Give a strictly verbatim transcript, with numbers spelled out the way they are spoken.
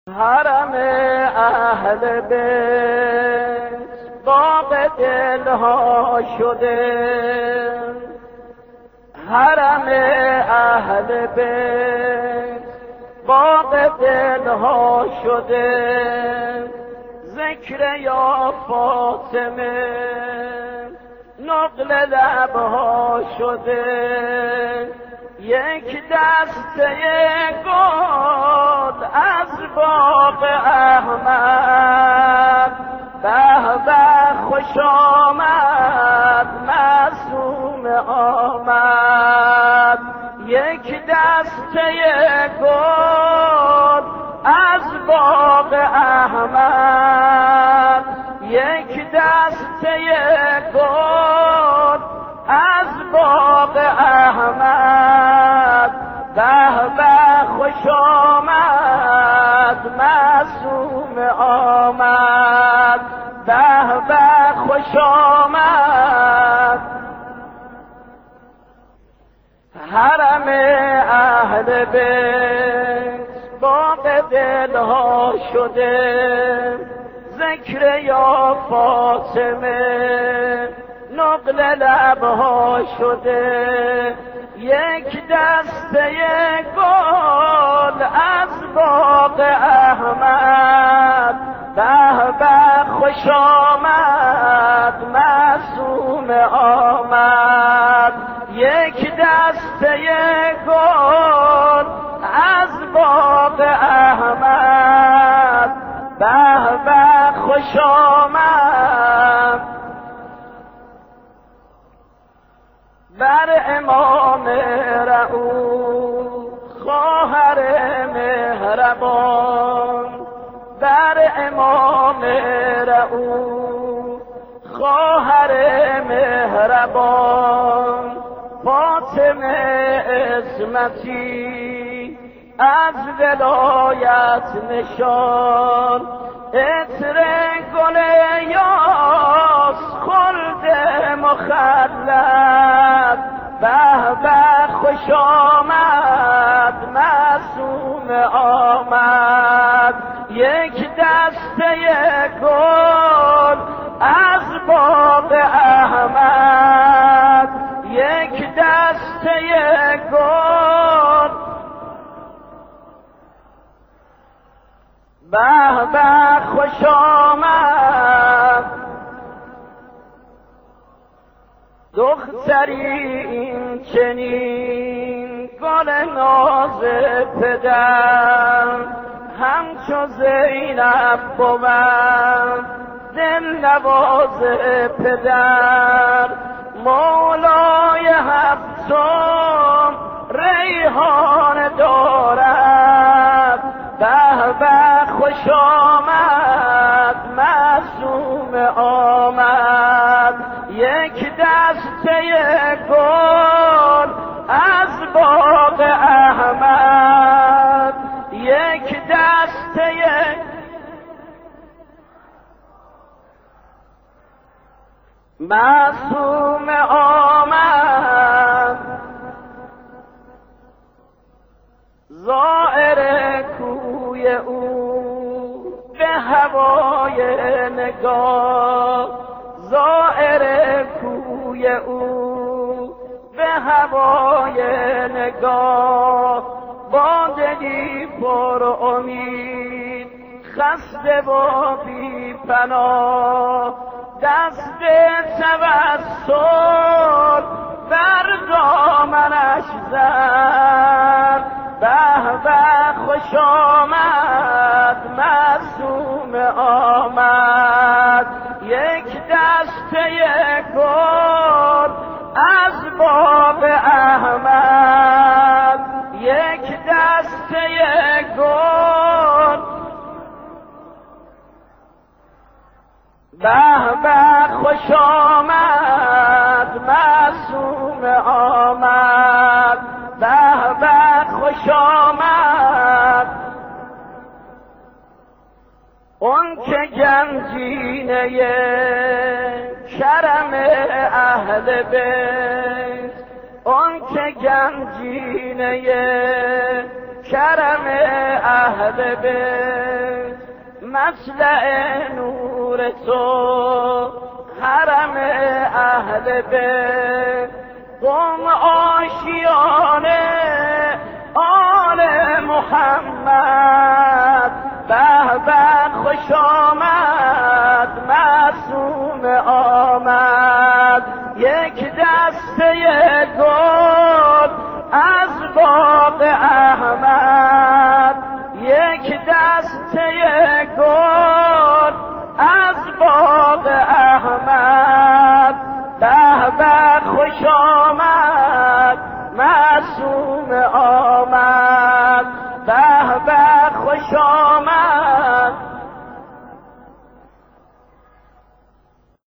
حرم اهل بیت باغ دلها شده، حرم اهل بیت باغ دلها شده. ذکر یا فاطمه نقل لبها شده، یک دسته گل از باغ احمد. به به خوش آمد معصوم آمد، یک دسته گل از باغ احمد، یک دسته گل از باغ احمد. به به خوش آمد معصوم آمد، به به خوش آمد. حرم اهل بیت باغ دلها شده، ذکر یا فاطمه نقل لبها شده، یک دسته گل از باغ احمد. به به خوش آمد معصوم آمد، یک دسته گل از باغ احمد. به به خوش آمد. بر امام رؤوف خواهر مهربان، بر امام رؤوف خواهر مهربان. فاطمه عصمتی از ولایت نشان، عطر گل یاس خلد مخلد. به به خوش آمد معصوم آمد، یک دسته گل از باغ احمد، یک دسته گل. به به خوش آمد. دختری این چنین گل ناز پدر، همچو زینب بود دل نواز پدر. مولای هفتم ریحان دارد، به به خوش آمد معصوم آمد، یک دسته گل از باغ احمد، یک دسته. معصوم آمد زائر کوی او به هوای نگاه، زائر کوی او به هوای نگاه. با دلی پر امید خسته و بی پناه، دست توسل بر دامنش زد. به به خوش آمد معصوم آمد، یک دسته گل از باغ احمد، یک دسته گل. به به خوش آمد معصوم آمد، به به خوش آمد. اون که گنجینه کرم اهل بیت، اون که گنجینه کرم اهل بیت، مطلع نور تو حرم اهل بیت، قم آشیانه آل محمد، به به خوش آمد معصوم آمد، یک دسته گل از باغ احمد، یک دسته گل از باغ احمد، به به خوش آمد معصوم آمد، به به خوش آمد